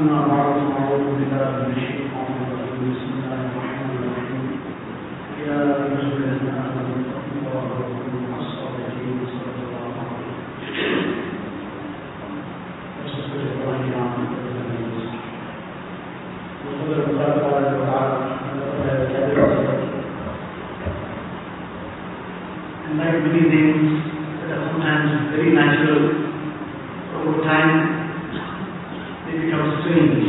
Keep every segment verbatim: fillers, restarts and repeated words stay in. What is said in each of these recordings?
أما بعد فأعوذ بالله من الشيطان الرجيم بسم الله الرحمن الرحيم يا أيها الذين آمنوا اتقوا الله وكونوا مع الصادقين صدق الله العظيم وصدق إبراهيم عن وصدق الله تبارك وتعالى and like many things that are sometimes very natural, over time they become strange.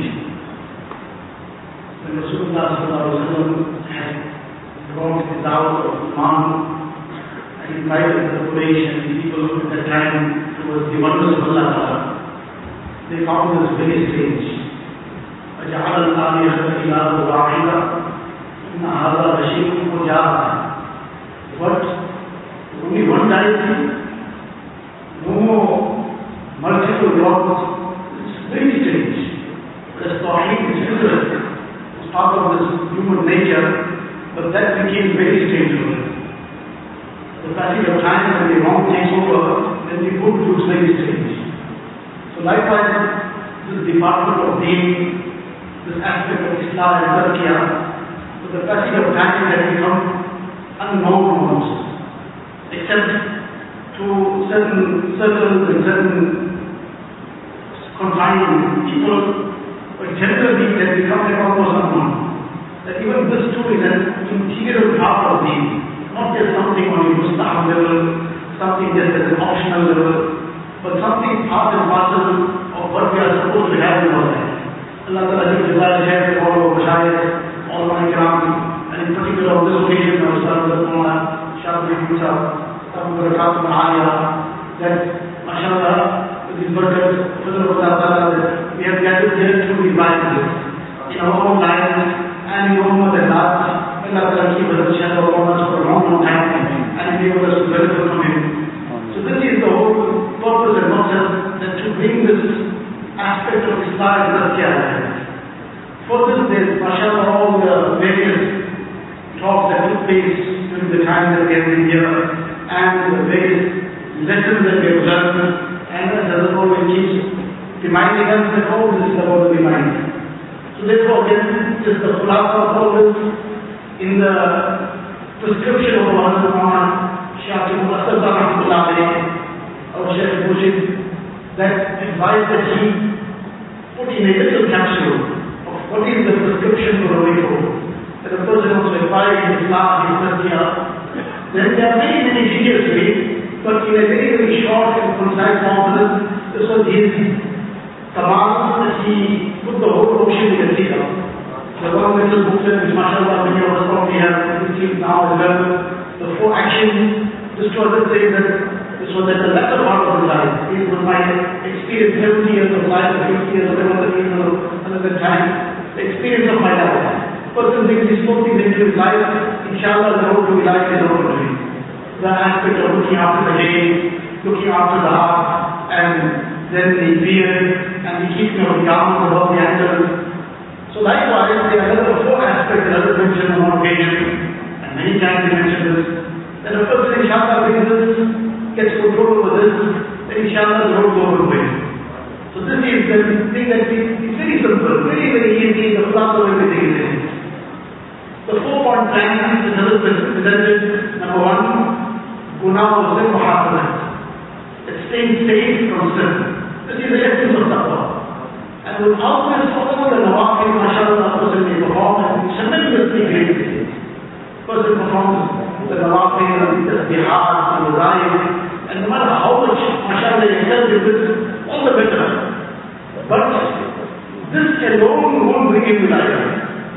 When Rasulullah sallallahu alaihi wasallam had brought the da'wah of Islam and invited the Quraysh and the people at that time towards the wonders of Allah Ta'ala, they found this very strange. وَجَعَلَ الْآلِهَةَ إِلَهًا وَاحِدًا إِنَّ هَذَا لَشَيْءٌ عُجَابٌ. What? Only one deity? No more multiple gods. It's very strange. Because Tawheed is different. It's part of this human nature, but that became very strange for them. The passage of time when the wrong takes over, then the good looks very strange. So likewise, this department of Deen, this aspect of Islam and Tazkiyah, with the passage of time has become unknown almost, except to certain circles and certain confined people, but generally it has become like almost unknown. That even this too is an integral part of Deen, not just something on a mustahab level, something just as an optional level, but something part and parcel of what we are supposed to have in our life. Allah Ta'ala gives desire to share with all our Mashayikh, all my Ikram, and in particular on this occasion, our Ustaz al-Qur'an, Shafi Musa, Abu Barakatuh Ma'aliyah, that, mashallah, with these workers, Fadl of Allah Ta'ala, that we have gathered here to revive this in our own lives and in our own lives. Allah Ta'ala keep us shed upon us for a long, long time and enable us to benefit from Him. So this is the whole purpose and motive, that to bring this aspect of Islam and Tazkiyah. For this, there's, mashallah, all the various talks that took place during the time that we have been here, and the various lessons that we have learned, and as the Lord keeps reminding us that all this is about the mind. So therefore, again, just the khulasa of all this, in the prescription of Muhammad Muhammad Shafi Muhammad Rahmatullah alayhi, our Shaykh Mujib, that advice that he put in a little capsule of what is the prescription for a way forward. That a person wants to acquire in Islam, in Tazkiyah, then there are many, many details to it, but in a very, very short and concise form, this was his command that he put the whole ocean in a seeker. The one little booklet which, mashallah, many of us probably have received now as well, the four actions, just to understand that this was at the latter part of his life. He was my experience, seventy years of life, fifty years of another time, the experience of my life. Person thinks he spoke things into his life, inshallah the road to his life is over to him. The aspect of looking after the day, looking after the heart, and then the beard, and the keeping of the garments above the ankles. So likewise, there are another four aspects that others mentioned on one occasion, and many times they mention this, that a person inshallah brings this, gets control over this, then inshallah the road is over to him. So this is the thing that is very simple, very, very easy, the philosophy of everything is in. The four-point plan is presented. Number one, Guna wa sin muhafazat. It's staying safe from sin. This is the essence of taqwa. And without this, all the nawafil, mashallah, a person may perform and tremendously great things. Person performs the nawafil, the tasbihat, the wazaif, and no matter how much, mashallah, you excel in this, all the better. But this alone won't bring him wilayah.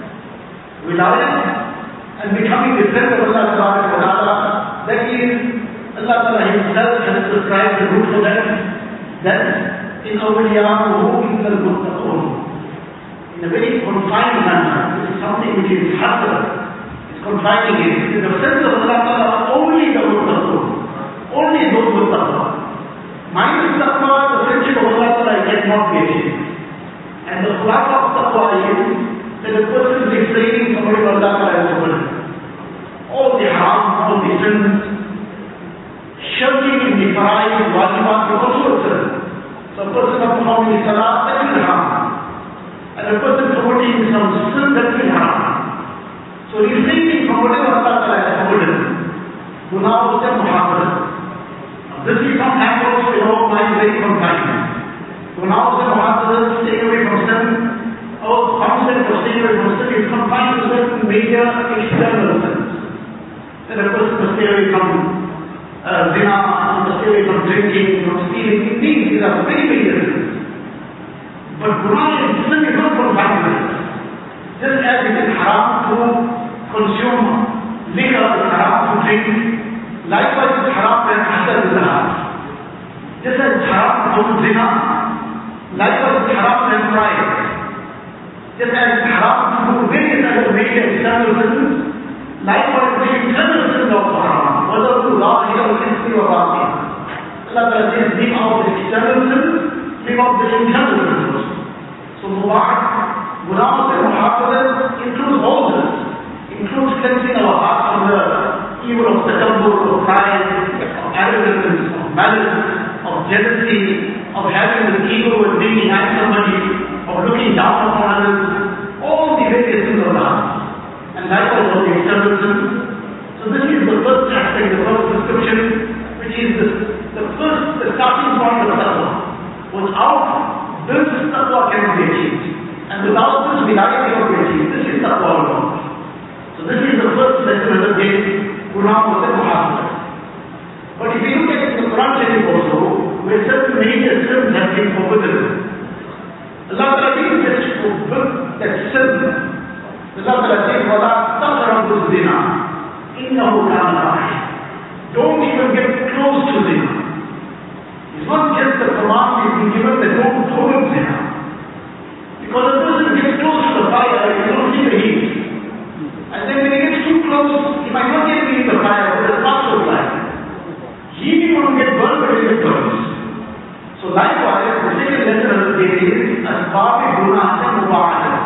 Wilayah and becoming the friend of Allah Ta'ala, that is, Allah Ta'ala Himself has prescribed the route for that. That in awliyahu in the muttaqun. In a very confined manner. This is something which is harder. It's confining it. It is the sense of Allah Ta'ala, only the muttaqun. Only those muttaqun. Minus taqwa, the friendship of Allah Ta'ala cannot be achieved. And the khulasa of taqwa is that a person is explaining somebody what Allah Ta'ala has spoken. All the harm, all the sins, shirking in the fara'id, wajibat, is also a sin. So a person not performing salah, that is harm. and a person committing some sin that is haram. So refraining from whatever Allah Ta'ala has forbidden. Gunaah and muhafaza. This is not handled in our mind very from time. Gunaah and muhafaza, staying away from sin. Our concept of staying away from sin is confined to certain major external sins. That a person must stay away from uh, zina, must stay away from drinking, from stealing. Indeed, these are very major sins. But gunaah and sin is not confined to this. Just as it is haram to consume liquor, it's haram to drink. Likewise, it's haram when hasad is haram. Just as it's haram to do zina, likewise it's haram when pride. Just as it's haram to do various other major external sins, likewise the internal sins also haram. Whether to zahir or ismi or batin. Allah Ta'ala says, leave out the external sins, leave out the internal sins. So mubah, gunaah and muhafaza includes all this. Includes cleansing our hearts from the evil of takabbur, of pride, of arrogance, of malice, of jealousy, of having the ego and thinking I'm somebody, of looking down upon others, all the various sins of the heart. And likewise all the external sins. So this is the first aspect, the first description, which is the, the first, the starting point of taqwa. Without this, taqwa cannot be achieved. And without this, wilayah cannot be achieved. This is taqwa alone. So this is the first lesson of the day, gunaah and muhafaza. But if you look at the Quran Sharif also, where certain major sins have been forbidden, Allah Ta'ala didn't just forbid that sin. Allah Ta'ala says, وَلَا تَقْرَبُوا الزِّنَا إِنَّهُ كَانَ فَاحِشًا. Don't even get close to zina. It's not just the command we've been given that don't commit zina. Because a person gets close to the fire, he don't see the heat. And then when he gets too close, he might not get in the fire, but the sparks will fly. He will get burned, but he will get burned. So likewise, the second lesson of the day is asbab gunaah and mubahadah.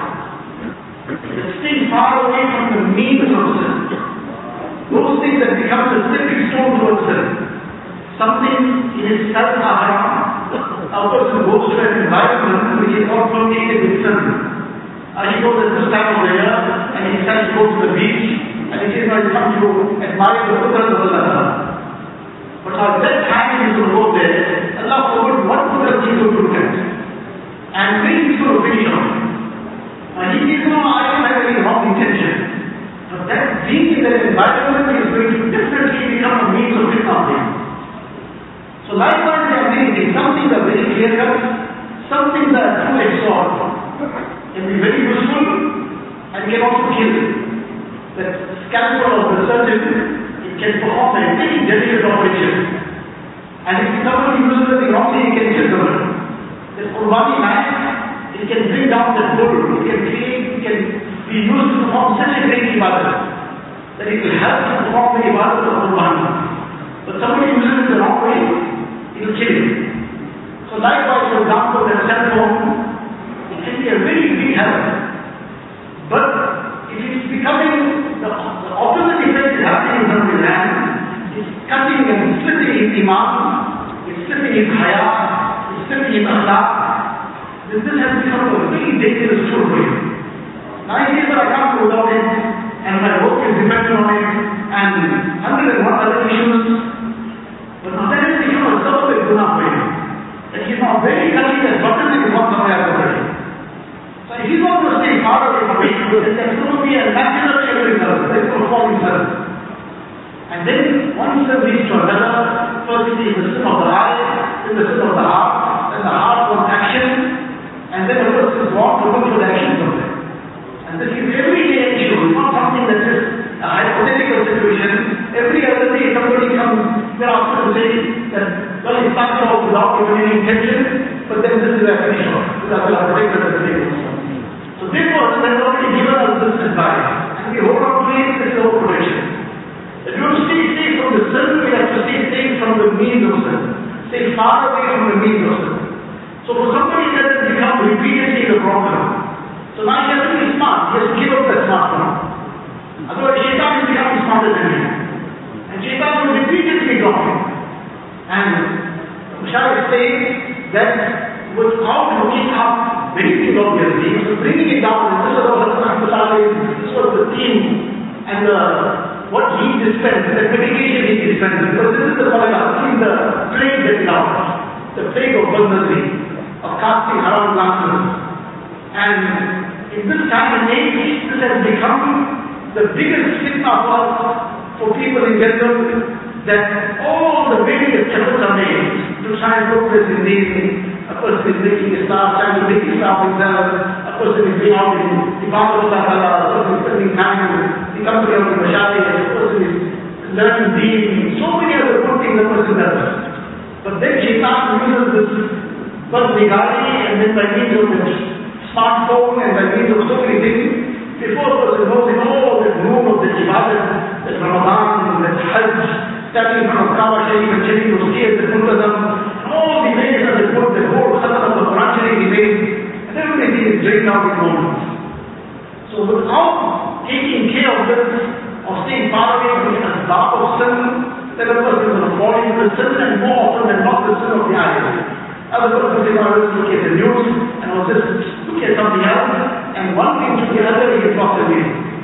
Staying far away from the means of sin. Those things that become the stepping stone towards sin. Something in itself are haram. A person goes to an environment which is not permeated with sin. Uh, he goes at this time of the year and he decides to go to the beach and he says, I come to admire the Qudrat of Allah. But at that time he will go there, Allah forbid what Qudrat he will look at. And then he will finish on. Uh, he says, no, I don't have any wrong intention. But that being in that environment is going to definitely become a means of fitna. So likewise they are many things. Some things are very clear cut, some things are two-edged sword. Can be very useful and can also kill. The scalpel of the surgeon, it can perform a very delicate operation. And if somebody uses it wrongly, it can kill someone. The Qurbani knife, it can bring down the bull, it can create, it can be used to perform such a great ibadah that it will help to perform the ibadah of Qurbani. But somebody uses it the wrong way, it will kill him. So likewise, for example, the cell phone, it can be a very big help. But if it's becoming, the, the opposite effect is happening in the hand, it's cutting and splitting his iman, it's splitting his haya, it's splitting his akhlaq, then this has become a very dangerous tool for you. Now it is that I can't go without it, and my work is dependent on it, and hundred and one other issues. But now that has become a separate gunaah for you. That he's not very cutting that button and he's not somewhere else already. So if he's not going to stay far away from it, then there's going to be a natural shivering nerve, there's going to fall himself. And then one sin leads to another. First it is the sin of the eye, then the sin of the heart, then the heart wants action, and then the person is born to look for the actions of it. And this is everyday issue, it's not something that is a hypothetical situation. Every other day somebody comes thereafter to say that, well, it starts off without even any intention, but then this is a finish off. That will have taken the table. So therefore, has already given us this advice. And we hold on to it, this is our protection. If you want to stay safe from the sin, we have to stay safe from the means of sin. Stay far away from the means of sin. So for somebody that has become repeatedly the problem, so now he has to be smart. He has to give up that smartphone. Otherwise, Shaitan is becoming smarter than him. And Shaitan will repeatedly drop him. And shall I say that without looking up benefit obviously, he was bringing it down, and this was, this was the theme, and the, what he dispensed, the medication he dispensed, because this is the formula, this is the plague that now, the plague of Badnasri, of casting around glasses. And in this time and age, this has become the biggest fitna for, for people in general, that all the various efforts are made to try and progress in these. A person is making a star, trying to make a star himself, a person is being out in the path of Allah, a person is spending time in the company of the Mashadi, a person is learning deen, so many other good things a person does. But then Shaitan uses this Badnigari, and then by means of the smartphone and by means of so many things, before a person knows in all the room of the Ibadah, that Ramadan, that Hajj, studying from Kaaba Sharif and checking those kids, the Multazam, all the ways that they put the whole Khatam of the Quran Sharif he made, and everything is drained out in moments. So without taking care of this, of staying far away from the asbab of sin, then a person is going to fall into the sin, and more often than not the sin of the ayah. Other person says, I was looking at the news, and I was just looking at something else, and one thing to the other he lost away.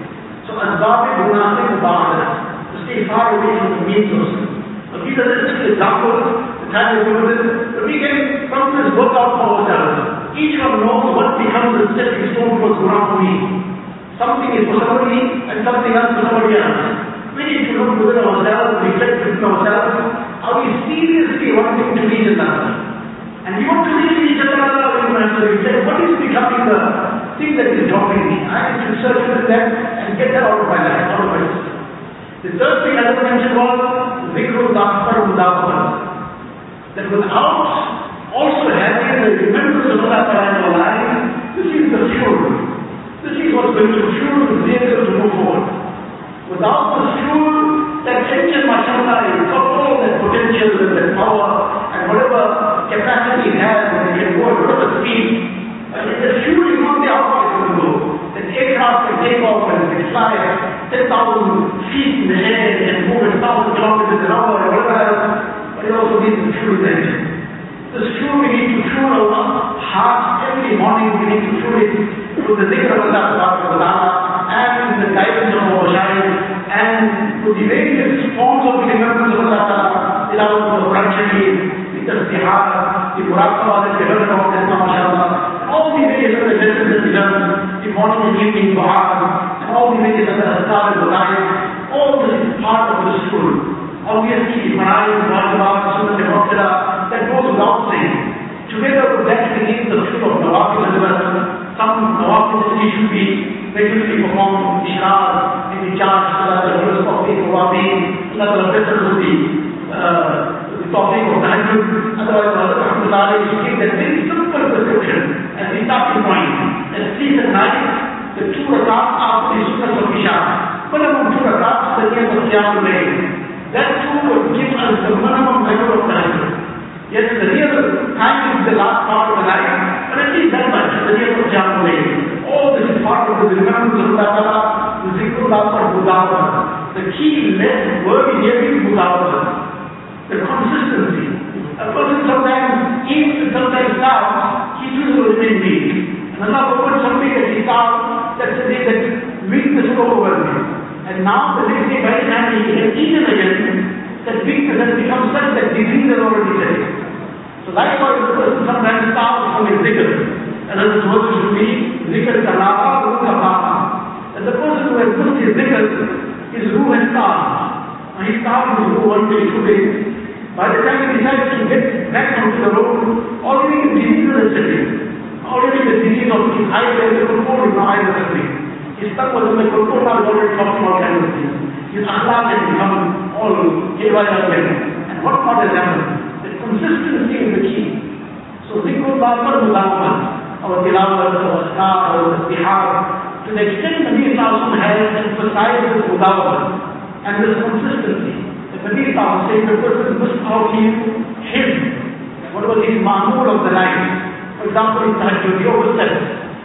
So asbab is munasib mubarak. Stay far away from the means of sin. So these are just examples, the time we do this, but we can from this work out for ourselves. Each one knows what becomes the stepping stone for Quran for me. Something is for somebody and something else for somebody else. We need to look within ourselves, reflect within ourselves. Are we seriously wanting to reach another? And you want to reach each other, you have to reflect what is becoming the thing that is dropping me. I need to search for that and get that out of my life, out of my system. The third thing I mentioned was Zikrul Akbar Mudawwar. That without also having the remembrance of Allah Ta'ala in our life, this is the fuel. This is what's going to fuel the vehicle to move forward. Without the fuel, that engine, mashallah, has got all that potential and that power and whatever capacity it has, and it can go at whatever speed. But if the fuel is not there, how far it will go? That aircraft can take off and can fly ten thousand feet in the air and move at one thousand kilometers an hour or whatever else, but it also needs the fuel engine. This fuel we need to fuel our heart every morning, we need to fuel it with the dhikr of Allah and the guidance of our Shaykh and with the various forms of the remembrance of Allah, tilawat of the Quran Sharif, the tasbihah, the muraqabah that we heard about that, mashallah, all the various other lessons that we learn, the morning and evening dua, and all the various other azkar and dhikr, all this is part of this fuel. Obviously, Marayu, Wajibat, Sunnah, and Muqtada, that goes without saying. Together with that, we need the fiqh of Nawafil as well. Some Nawafil that we should be regularly performed, Ishraq, in the charge, the verse of the Qawwabin, another better with the, uh, the topic of the hundred, otherwise, Alhamdulillah, is looking at very simple prescription as the starting point. At least at night, the two rakats after the Sunnah of Isha. Minimum two rakats, the name of Qiyamul Layl. That too would give us the minimum level of time. Yes, the real time is the last part of the night, but at least that much, the real of Qiyamul Layl. All this is part of the remembrance of Allah, the Zikrullah for Mudawwar. The key less word here is Mudawwar. The consistency. A person sometimes eats and sometimes starves, he too will remain weak. And Allah will put something that he starves, that's the day that weakness will overwhelm him. And now the next day by the time he has eaten again, that weakness has become such that disease has already set in. So likewise the person sometimes starves from his zikr. And as it's supposed to be, zikr kalaba, ruh kalaba. And the person who has put his zikr, his ruh has starved. And he starved his ruh one day, two days. By the time he decides to get back onto the road, already the disease is set in. Already the disease of his eyes and the control of the eyes is set in. His tongue was in the control, now already talking all kinds of things. His akhlaq has become all haywire again. And what not has happened? The consistency is the key. So Zikrullah for Mudawwar, our tilawat, our azkar, our tasbihah, to the extent Nabi Sallallahu has emphasized this Mudawwar and this consistency. The Nabi Sallallahu says the person must out him, him, whatever his ma'mul of the life. For example, in Tahajjud, he oversteps.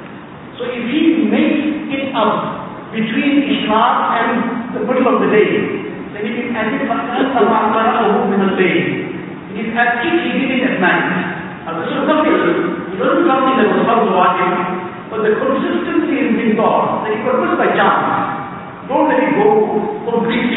So if he makes it up between Ishraq and the middle of the day, then it is as if it is as if he did it at night. Now this was something, it wasn't something that was far to watch.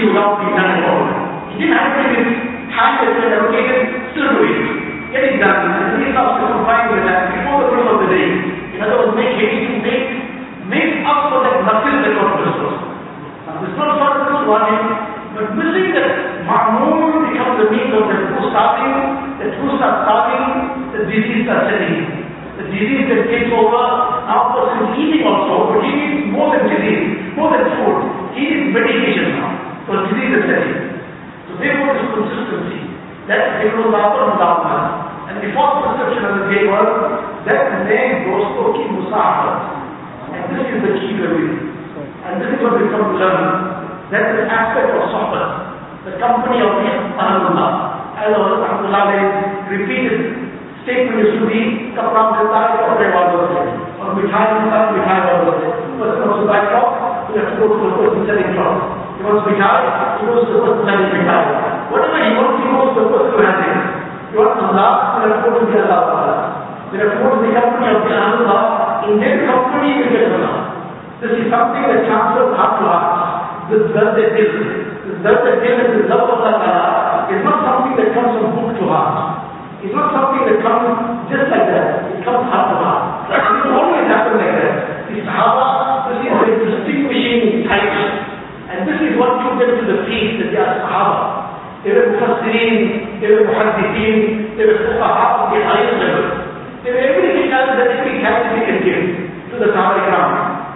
easy without being done at all. He didn't have to give time that was allocated, still do it. Get it done. And he starts to comply with that before the close of the day. In other words, make haste to make, make up for that nothing that God does for us. Now, it's not for us running, but missing that Ma'mun becomes the means of the true starting, the true start starting, the disease starts setting in. The disease that takes over, now person is eating also, but he needs more than disease, more than food. He needs medication now, because disease is setting. So therefore this consistency, that they will offer and the fourth prescription of the day was, that name dosto ki musafat. And this is the key to everything. And this is what we come to learn. That is the aspect of sohbah, the company of Ahlullah. As Alhamdulillah repeated statement used to be, kapra milta hai, kapre wala se. Or mithai milta hai, mithai wala se. Person wants to buy cloth, he has to go to the person selling cloth. He wants mithai, he goes to the person selling mithai. Whatever he wants, he goes to the person who has it. He wants Allah, he has to go to the Allah. He has to go to the company of the Allah. In their company, he will get Allah. This is something that transfers heart to heart. This dard that is, this dard that is, this love of Allah is not something that comes from book to heart. It's not something that comes just like that. It comes heart to heart. It will always happen like that. The Sahaba, this is a distinguishing type. And this is what took them to the peace that they are Sahaba. They were Mufassirin, they were Muhaddithin, they were Fuqaha of the highest level. They were everything else that every category can give to the Sahaba Ikram.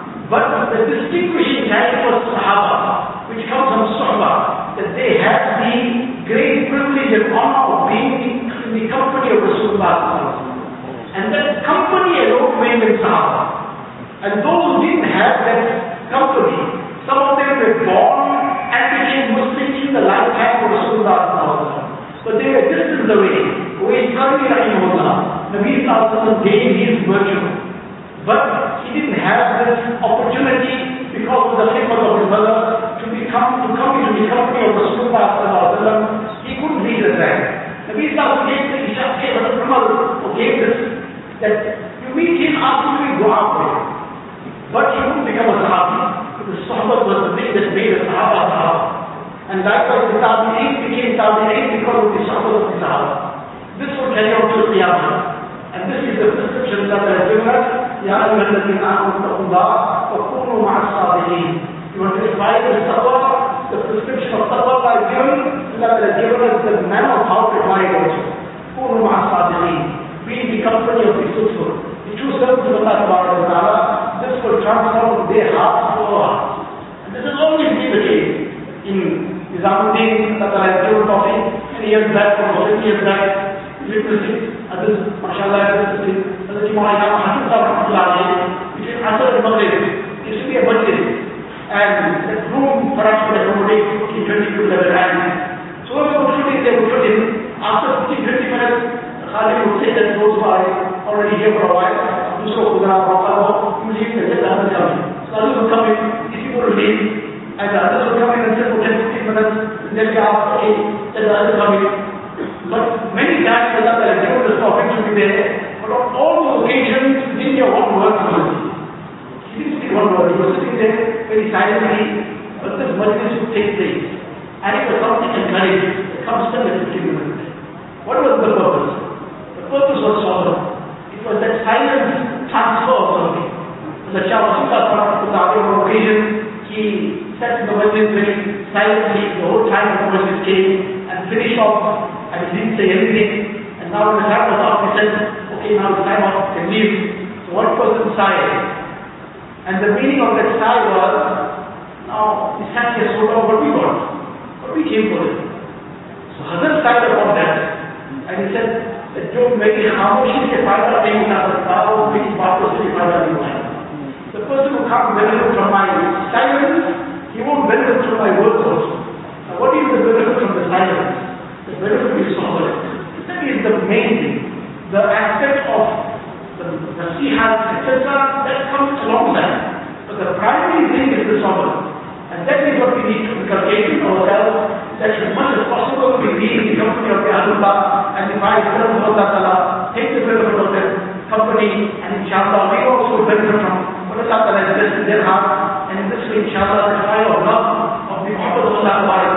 But the distinguishing type was Sahaba, which comes from Suhbah, that they had the great privilege and honor of being in the company of Rasulullah. And that company alone made them Sahaba. And those who didn't have that company, some of them were born and became Muslims in the lifetime of Rasulullah. But they were distance away. Uwais Qarni rahimahullah, Nabi Sallallahu gave his virtue. But he didn't have this opportunity because of the khidmat of his mother to become, to come into the company of Rasulullah. He couldn't lead us there. Nabi Sallallahu gave the Ishaq gave us who gave this, that you meet him after doing dua for him. But he wouldn't become a Sahabi. The Sahaba was the thing that made a Sahaba Sahaba. And likewise the Tabi'in became Tabi'in because of the Sahaba of the Sahaba. This will carry out to Qiyamah. And this is the prescription that I have given us. Ya ayyuhalladhina amanu taqullaha wa kunu ma'as sadiqin. You want to apply the taqwa, the prescription of taqwa I have given, Allah has given us the manner of how to apply it also. Kunu ma'as sadiqin. Be in the company of the truthful. The true servants of Allah Subhanahu wa Ta'ala. This will transform their hearts to our hearts. And this has always been the case. In Nizamuddin, Allah has given coffee, and years back, or fifty years back, literacy, others, mashallah, literacy, others, Imam Hassan Rahmatullah, between Asr and Maghrib, there used to be a masjid, and that room perhaps would accommodate fifteen, twenty people at a time. So when we would put in, they would put in, after fifteen, twenty minutes, Khalid would say that those who are already here for a while, Dusro Khudra, Baqaro, you leave, and let the others come in. So others would come in, these people would leave, and the others would come in and say, for ten, fifteen minutes, and then they ask, okay, let the others come in. But many times Allah has given this opportunity there, but on all those occasions, he didn't hear one word from us. He didn't speak one word. He was sitting there very silently, but this majlis would take place. And it was something encouraged. Come spend the fifteen minutes. What was the purpose? The purpose was sober. It was that silent transfer of something. The Shah Rasulullah on one occasion, he sat in the majlis very silently the whole time the majlis came and finished off. And he didn't say anything. And now when the time was up, he said, okay, now it's time off, can leave. So one person sighed. And the meaning of that sigh was, now he sat here so long, what we got? What we came for it. So Hazrat sighed about that. And he said, that जो मेरी खामोशी से फायदा नहीं उठा सकता, वो मेरी बातों से भी फायदा नहीं उठाएगा. The person who can't benefit from my silence, he won't benefit from my words also. Now what is the benefit from the silence? The benefit is sober. That is the main thing. The aspect of the nasihat, et cetera, that comes alongside. But the primary thing is the sober. And that is what we need to inculcate in ourselves, that as much as possible we be in the company of the Ahlullah and if I serve Allah Ta'ala, take the benefit of that company, and inshallah we also benefit from what Allah Ta'ala has blessed in their heart. And in this way, inshallah, the fire of love of the Prophet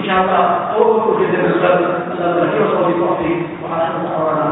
inshallah, our work will get them as well. Allah will give us all the coffee.